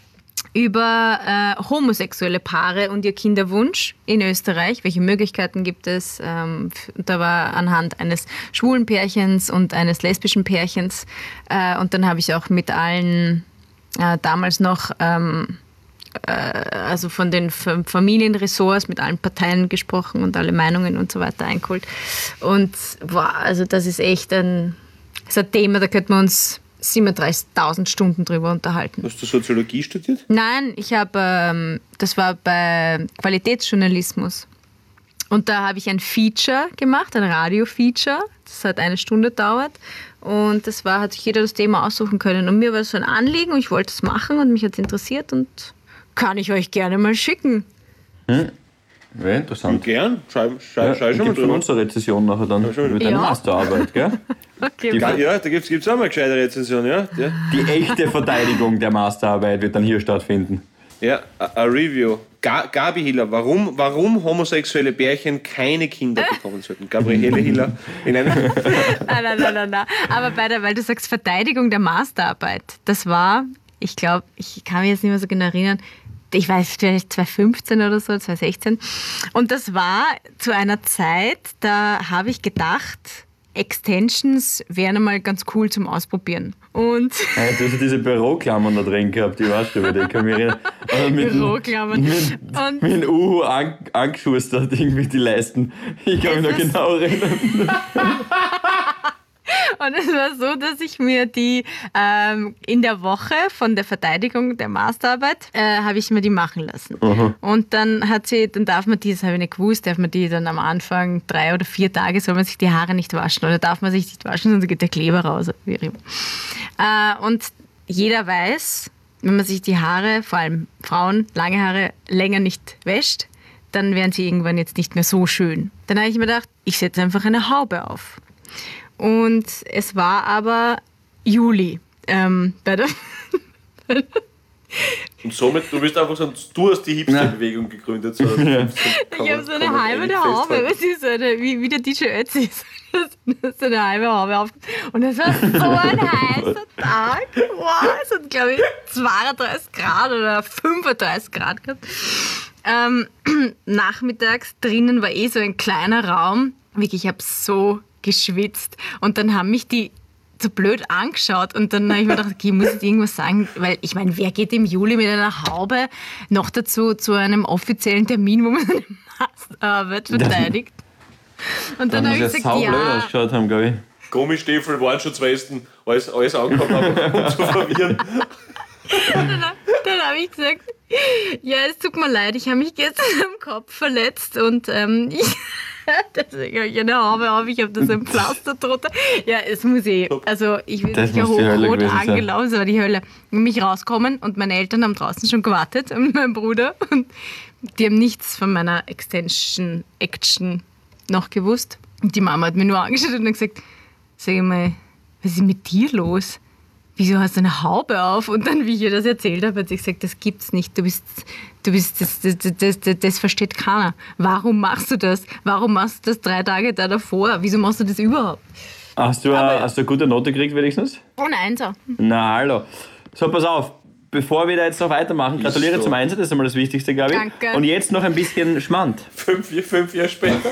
über äh, homosexuelle Paare und ihr Kinderwunsch in Österreich. Welche Möglichkeiten gibt es? Ähm, f- da war anhand eines schwulen Pärchens und eines lesbischen Pärchens. Äh, und dann habe ich auch mit allen äh, damals noch ähm, also von den F- Familienressorts mit allen Parteien gesprochen und alle Meinungen und so weiter eingeholt. Und wow, also das ist echt ein, das ist ein Thema, da könnten wir uns siebenunddreißigtausend Stunden drüber unterhalten. Hast du Soziologie studiert? Nein, ich habe, ähm, das war bei Qualitätsjournalismus. Und da habe ich ein Feature gemacht, ein Radio-Feature. Das hat eine Stunde gedauert. Und das war, hat sich jeder das Thema aussuchen können. Und mir war es so ein Anliegen und ich wollte es machen und mich hat es interessiert und kann ich euch gerne mal schicken. Hm? Ja, interessant. Gern. Schau, schau, Ja, schau schon mal gibt von drüber. uns eine Rezession nachher dann schon mit Ja. deiner Masterarbeit, gell? Okay, Die- Ja, ja, da gibt es auch mal eine gescheite Rezension, ja. ja. Die echte Verteidigung der Masterarbeit wird dann hier stattfinden. Ja, ein Review. Ga- Gabi Hiller, warum, warum homosexuelle Pärchen keine Kinder bekommen sollten. Gabriele Hiller in einem. Nein, nein, nein, nein, nein. Aber bei der, weil du sagst Verteidigung der Masterarbeit, das war, ich glaube, ich kann mich jetzt nicht mehr so genau erinnern, ich weiß, vielleicht zwanzig fünfzehn oder so, zwanzig sechzehn. Und das war zu einer Zeit, da habe ich gedacht, Extensions wären einmal ganz cool zum Ausprobieren. Und Ja, du hast ja diese Büroklammern da drin gehabt, ich weiß schon, über die kann mich erinnern. Aber mit, Büroklammern. Mit, Und- mit dem Uhu an, angeschustert, irgendwie die Leisten. Ich kann mich noch Es ist- genau erinnern. Und es war so, dass ich mir die ähm, in der Woche von der Verteidigung der Masterarbeit äh, habe ich mir die machen lassen. Und dann hat sie, dann darf man die, das habe ich nicht gewusst, darf man die dann am Anfang drei oder vier Tage soll man sich die Haare nicht waschen oder darf man sich nicht waschen, sonst geht der Kleber raus. Wie auch immer. Äh, und jeder weiß, wenn man sich die Haare, vor allem Frauen, lange Haare länger nicht wäscht, dann werden sie irgendwann jetzt nicht mehr so schön. Dann habe ich mir gedacht, ich setze einfach eine Haube auf. Und es war aber Juli. Ähm, bei der Und somit, du bist einfach so, du hast die Hipster-Bewegung gegründet. So, ich habe so eine halbe Haube, was ist so eine, wie, wie der D J Ötzi. So eine halbe Haube auf. Und es war so ein heißer Tag. Wow, es hat, glaube ich, zweiunddreißig Grad oder fünfunddreißig Grad gehabt. Ähm, nachmittags drinnen war eh so ein kleiner Raum. Wirklich, ich habe so geschwitzt. Und dann haben mich die so blöd angeschaut und dann habe ich mir gedacht, okay, ich muss jetzt irgendwas sagen, weil ich meine, wer geht im Juli mit einer Haube noch dazu zu einem offiziellen Termin, wo man seine Masterarbeit verteidigt? Und dann Da habe muss ich ja gesagt, saublöd ja, ausgeschaut haben, glaube ich. Gummistiefel, Warnschutzwesten, alles, alles angehabt haben, um zu verwirren. dann, dann habe ich gesagt, ja, es tut mir leid, ich habe mich gestern am Kopf verletzt und ähm, ich deswegen habe ich eine Haube auf, ich habe da so ein Pflaster drunter. Ja, es muss eh, also ich bin Das sicher muss die Hölle hochrot gewesen sein. angelaufen, es war die Hölle. Und mich rauskommen und meine Eltern haben draußen schon gewartet und mein Bruder und die haben nichts von meiner Extension Action noch gewusst. Und die Mama hat mir nur angeschaut und hat gesagt, sag ich mal, was ist mit dir los? Wieso hast du eine Haube auf? Und dann, wie ich ihr das erzählt habe, hat sie gesagt, das gibt's nicht. Du bist, du bist, das, das, das, das, das versteht keiner. Warum machst du das? Warum machst du das drei Tage da davor? Wieso machst du das überhaupt? Hast du, eine, hast du eine gute Note gekriegt wenigstens? Oh nein, so. Na, hallo. So, pass auf. Bevor wir da jetzt noch weitermachen, gratuliere so. zum Einsatz, das ist einmal das Wichtigste, glaube ich. Danke. Und jetzt noch ein bisschen Schmand. Fünf, fünf Jahre später.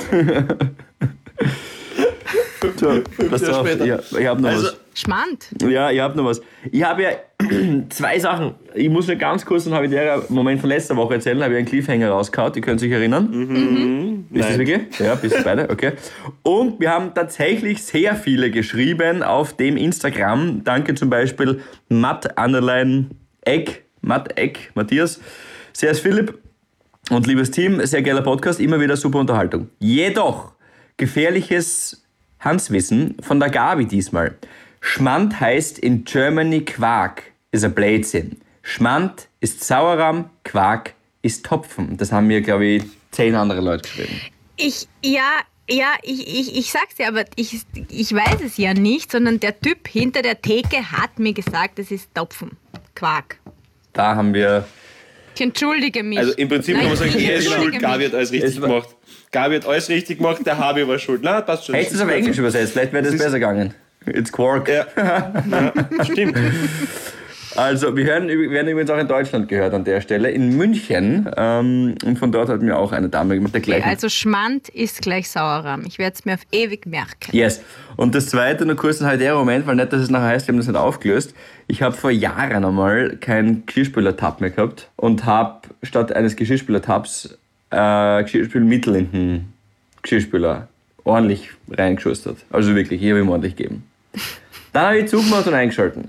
So, pass Jahre auf, später. ja, ich habe noch Also, was. Schmand. Ja, ich habe noch was. Ich habe ja zwei Sachen. Ich muss nur ganz kurz einen habitären Moment von letzter Woche erzählen. Da habe ich einen Cliffhanger rausgehauen. Die können sich erinnern. Mhm. Ist das Nein. wirklich? Ja, bis beide, okay. Und wir haben tatsächlich sehr viele geschrieben auf dem Instagram. Danke zum Beispiel Matt Anderlein Eck, Matt Eck, Matthias, Servus Philipp und liebes Team. Sehr geiler Podcast, immer wieder super Unterhaltung. Jedoch gefährliches Hanswissen von der Gabi diesmal. Schmand heißt in Germany Quark, ist ein Blödsinn. Schmand ist Sauerrahm, Quark ist Topfen. Das haben mir, glaube ich, zehn andere Leute geschrieben. Ich, ja, ja, ich, ich, ich sag's dir, aber ich, ich weiß es ja nicht, sondern der Typ hinter der Theke hat mir gesagt, es ist Topfen. Quark. Da haben wir... Ich entschuldige mich. Also im Prinzip kann man sagen, ich er ist entschuldige schuld, Gabi mich. hat alles richtig Es war- gemacht. Gabi hat alles richtig gemacht, der Habi war schuld. Nein, passt schon. Hättest du es auf Englisch übersetzt, vielleicht wäre das Das ist- besser gegangen. It's Quark. Ja, ja stimmt. Also, wir hören, wir werden übrigens auch in Deutschland gehört an der Stelle, in München. Ähm, und von dort hat mir auch eine Dame mit der gleichen... Also Schmand ist gleich Sauerrahm. Ich werde es mir auf ewig merken. Yes. Und das zweite, nur kurz ein halber Moment, weil nicht, dass es nachher heißt, wir haben das nicht aufgelöst. Ich habe vor Jahren einmal keinen Geschirrspüler-Tab mehr gehabt und habe statt eines Geschirrspüler-Tabs äh, Geschirrspülmittel in den Geschirrspüler ordentlich reingeschustert. Also wirklich, ich habe ihm ordentlich gegeben. Dann habe ich zugemacht und eingeschalten.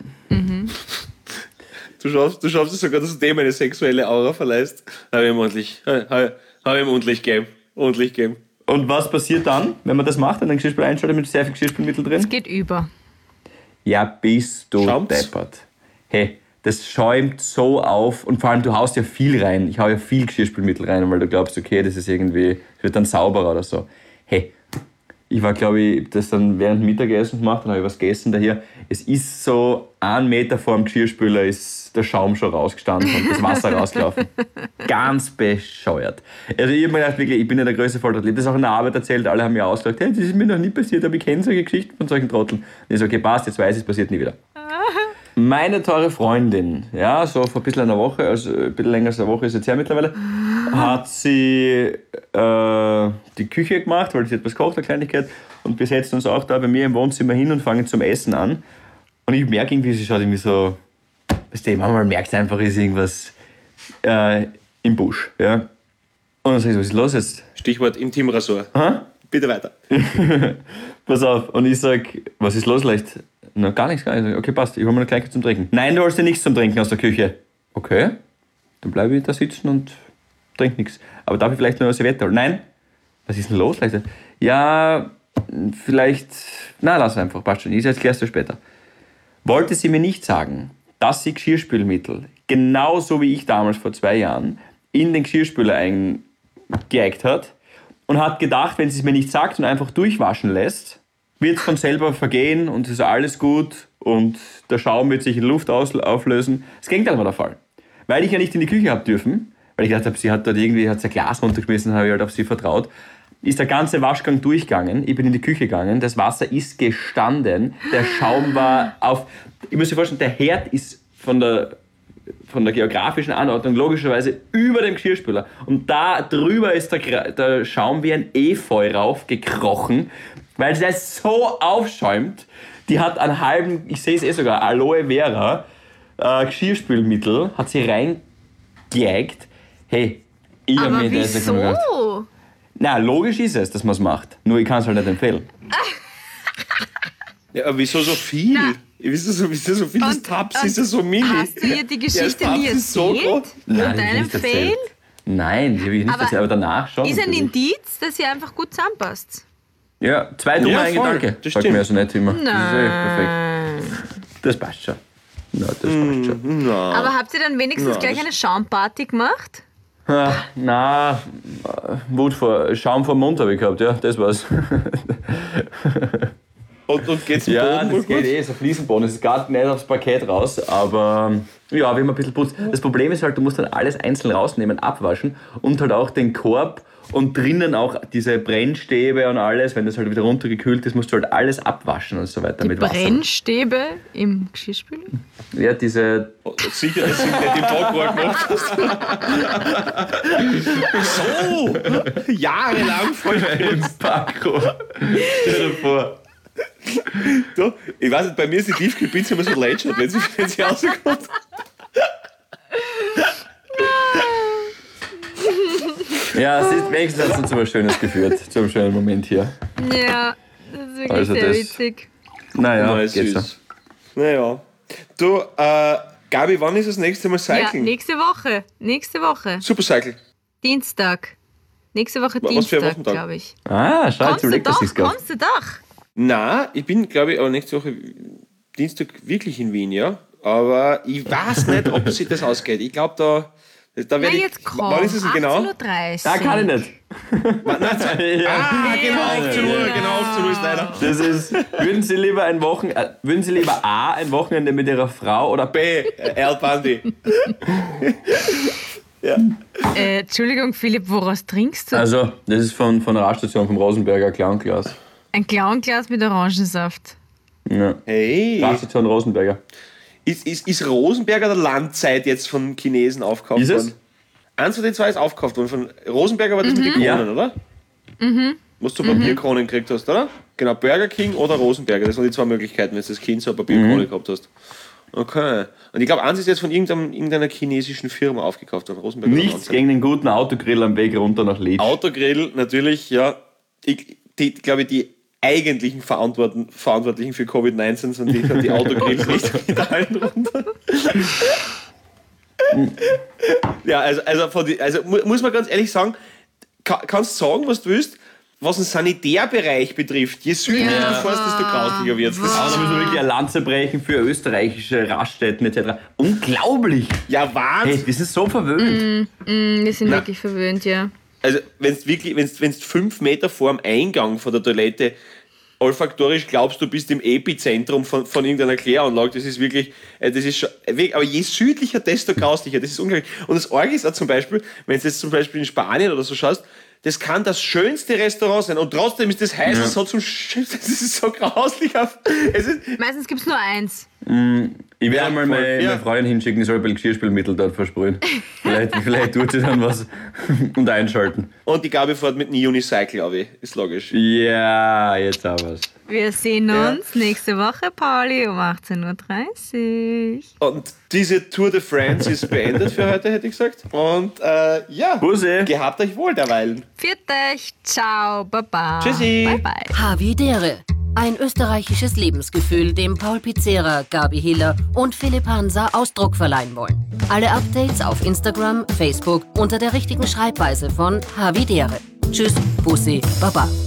Du schaffst, du schaffst es sogar, dass du dem eine sexuelle Aura verleihst. Habe ich ihm ordentlich, habe hab ihm ordentlich gegeben. Ordentlich gegeben. Und was passiert dann, wenn man das macht, wenn ein Geschirrspüler einschaltet mit sehr viel Geschirrspülmittel drin? Es geht über. Ja, bist du Schaumt's? deppert. Hey, das schäumt so auf und vor allem du haust ja viel rein. Ich hau ja viel Geschirrspülmittel rein, weil du glaubst, okay, das ist irgendwie, das wird dann sauberer oder so. Hey, ich war, glaube ich, das dann während dem Mittagessen gemacht, dann habe ich was gegessen daher. Es ist so, ein Meter vor dem Geschirrspüler ist der Schaum schon rausgestanden und das Wasser rausgelaufen. Ganz bescheuert. Also ich habe mir gedacht, wirklich, ich bin ja der größte Volltrottel. Das auch in der Arbeit erzählt, alle haben mir ausgesagt, hey, das ist mir noch nie passiert, aber ich kenne solche Geschichten von solchen Trotteln. Und ich so, okay, passt, jetzt weiß ich, es passiert nie wieder. Meine teure Freundin, ja, so vor ein bisschen einer Woche, also ein bisschen länger als eine Woche ist jetzt her mittlerweile, hat sie äh, die Küche gemacht, weil sie etwas kocht, eine Kleinigkeit. Und wir setzen uns auch da bei mir im Wohnzimmer hin und fangen zum Essen an. Und ich merke irgendwie, sie schaut irgendwie so, weißt du, manchmal merkst du einfach, ist irgendwas äh, im Busch. Ja. Und dann sag ich so, was ist los jetzt? Stichwort Intimrasur. Aha. Bitte weiter. Pass auf. Und ich sag, was ist los leicht? Na, gar nichts, gar nichts. Okay, passt, ich hol mir eine Kleinigkeit zum Trinken. Nein, du holst dir nichts zum Trinken aus der Küche. Okay, dann bleibe ich da sitzen und trink nichts. Aber darf ich vielleicht nur eine Serviette holen? Nein. Was ist denn los, Leute? Ja, vielleicht... Na, lass einfach, passt schon. Ich erklär's dir später. Wollte sie mir nicht sagen, dass sie Geschirrspülmittel, genauso wie ich damals vor zwei Jahren, in den Geschirrspüler eingeeckt hat und hat gedacht, wenn sie es mir nicht sagt und einfach durchwaschen lässt, wird es von selber vergehen und es ist alles gut und der Schaum wird sich in Luft aus- auflösen. Das Gegenteil war der Fall. Weil ich ja nicht in die Küche habe dürfen, weil ich gedacht habe, sie hat dort irgendwie hat sie ein Glas runtergeschmissen, habe ich halt auf sie vertraut, ist der ganze Waschgang durchgegangen. Ich bin in die Küche gegangen, das Wasser ist gestanden, der Schaum war auf... Ich muss mir vorstellen, der Herd ist von der, von der geografischen Anordnung logischerweise über dem Geschirrspüler. Und da drüber ist der, der Schaum wie ein Efeu raufgekrochen, weil sie das so aufschäumt. Die hat einen halben, ich sehe es eh sogar, Aloe Vera äh, Geschirrspülmittel, hat sie reingeeckt. Hey, ich habe mir das wieso? gedacht. Na, logisch ist es, dass man es macht. Nur ich kann es halt nicht empfehlen. Ja, aber wieso so viel? Na. Wieso so, wieso so viel? Das Und- Tabs und ist ja so mini. Hast du ihr die Geschichte Ja, das nie Tabs ist so erzählt? groß. Von Nein, die hab ich deinem nicht Fail? erzählt. Nein, die habe ich nicht Aber erzählt, aber danach schon. Ist ein natürlich. Indiz, dass ihr einfach gut zusammenpasst. Ja, zwei dumme, Ja, ein voll. Gedanke. Das Sagt stimmt. mir also nicht immer. Nein. Das ist eh perfekt. Das passt schon. Ja, das passt schon. Aber habt ihr dann wenigstens Ja, gleich das- eine Schaumparty gemacht? Ah, na, Wut vor, Schaum vor dem Mund habe ich gehabt, ja, das war's. Und, und geht's Ja, Boden wohl das geht gut? eh, so Fliesenboden. Es ist gar nicht aufs Parkett raus, aber ja, wir haben ein bisschen putzt. Das Problem ist halt, du musst dann alles einzeln rausnehmen, abwaschen und halt auch den Korb und drinnen auch diese Brennstäbe und alles, wenn das halt wieder runtergekühlt ist, musst du halt alles abwaschen und so weiter Die mit Wasser. Brennstäbe im Geschirrspüler? Ja, diese... Sicher, dass du nicht im Backwall gemacht hast. So! Jahrelang voll Paco. Stell dir vor. Du, ich weiß nicht, bei mir ist die Tiefkühlpizza immer so leid schaut, wenn sie, wenn sie rauskommt. Ja, es ist wenigstens hat es uns zu etwas Schönes geführt, zu einem schönen Moment hier. Ja, das ist wirklich Also sehr das- witzig. Naja, Na, geht's so. süß. Naja. Du, äh, Gabi, wann ist das nächste Mal Ja, Cycling? nächste Woche. Nächste Woche. Supercycle. Dienstag. Nächste Woche Was für ein Dienstag, Wochentag? glaube ich. Ah, schau, jetzt Kommst du überlegt, dass doch, ich's gab. kommst du doch. Na, ich bin, glaube ich, aber nächste Woche Dienstag wirklich in Wien, ja. Aber ich weiß nicht, ob sich das ausgeht. Ich glaube, da, da Na, werde ich. jetzt komm. Wann ist es denn genau? achtzehn Uhr dreißig. Da kann ich nicht. Wann- nein, ah, genau, achtzehn Uhr, genau, achtzehn Uhr ist leider. Das ist, würden Sie lieber ein Wochen, äh, würden Sie lieber A, ein Wochenende mit Ihrer Frau oder B? B, äh, Al Bandi. Ja. Äh, Entschuldigung, Philipp, woraus trinkst du? Also, das ist von, von der Raststation vom Rosenberger Clownglas. Ein Clownglas mit Orangensaft. Ja. Hey, Raststation Rosenberger. ist, ist, ist Rosenberger der Landzeit jetzt von Chinesen aufgekauft Ist es? worden? Eins von den zwei ist aufgekauft worden. Von Rosenberger war das mit den Kronen, Ja. oder? Mhm. Was du Papierkronen gekriegt hast, oder? Genau, Burger King oder Rosenberger. Das waren die zwei Möglichkeiten, wenn du das Kind so eine Papierkrone gehabt hast. Okay. Und ich glaube, eins ist jetzt von irgendeinem, irgendeiner chinesischen Firma aufgekauft worden. Rosenberger Nichts Landzeit. gegen den guten Autogrill am Weg runter nach Leeds. Autogrill, natürlich, ja. Ich, die, glaube ich, die eigentlichen Verantwortlichen, Verantwortlichen für Covid neunzehn sind die, die Autogrills nicht mit allen runter. Ja, also, also, von die, also mu- muss man ganz ehrlich sagen, ka- kannst sagen, was du willst, was den Sanitärbereich betrifft. Je südlicher Ja. du fährst, desto grauslicher wird es. Aber da müssen wir wirklich eine Lanze brechen für österreichische Raststätten et cetera. Unglaublich! Ja, Hey, Wahnsinn. wir sind so verwöhnt. Mm, wir sind Na. wirklich verwöhnt, ja. also wenn du wirklich, wenn du fünf Meter vor dem Eingang von der Toilette olfaktorisch glaubst, du bist im Epizentrum von, von irgendeiner Kläranlage, das ist wirklich, das ist schon, aber je südlicher, desto grauslicher, das ist unglaublich. Und das Orge ist auch zum Beispiel, wenn du jetzt zum Beispiel in Spanien oder so schaust, das kann das schönste Restaurant sein und trotzdem ist das heiß, ja. so zum Sch- das ist so grauslich. Es ist Meistens gibt es nur eins. Mm, ich werde Ja, mal voll, meine, ja. meine Freundin hinschicken, die soll ein bisschen Geschirrspülmittel dort versprühen. vielleicht, vielleicht tut sie dann was und einschalten. Und die Gabi fährt mit einem Unicycle, aber ist logisch. Ja, jetzt auch was. Wir sehen Ja. uns nächste Woche, Pauli, um achtzehn Uhr dreißig. Und diese Tour de France ist beendet für heute, hätte ich gesagt. Und äh, ja, Bussi. gehabt euch wohl derweilen. Viert euch, ciao, baba. Tschüssi. Bye, bye. Havidere. Ein österreichisches Lebensgefühl, dem Paul Pizzera, Gabi Hiller und Philipp Hansa Ausdruck verleihen wollen. Alle Updates auf Instagram, Facebook unter der richtigen Schreibweise von Havidere. Tschüss, Bussi, Baba.